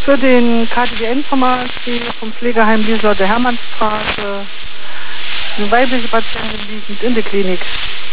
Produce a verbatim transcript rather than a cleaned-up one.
Für den K D W N-Pharmazie vom Pflegeheim Liesel der Hermannstraße. Eine weibliche Patientin liegend in der Klinik.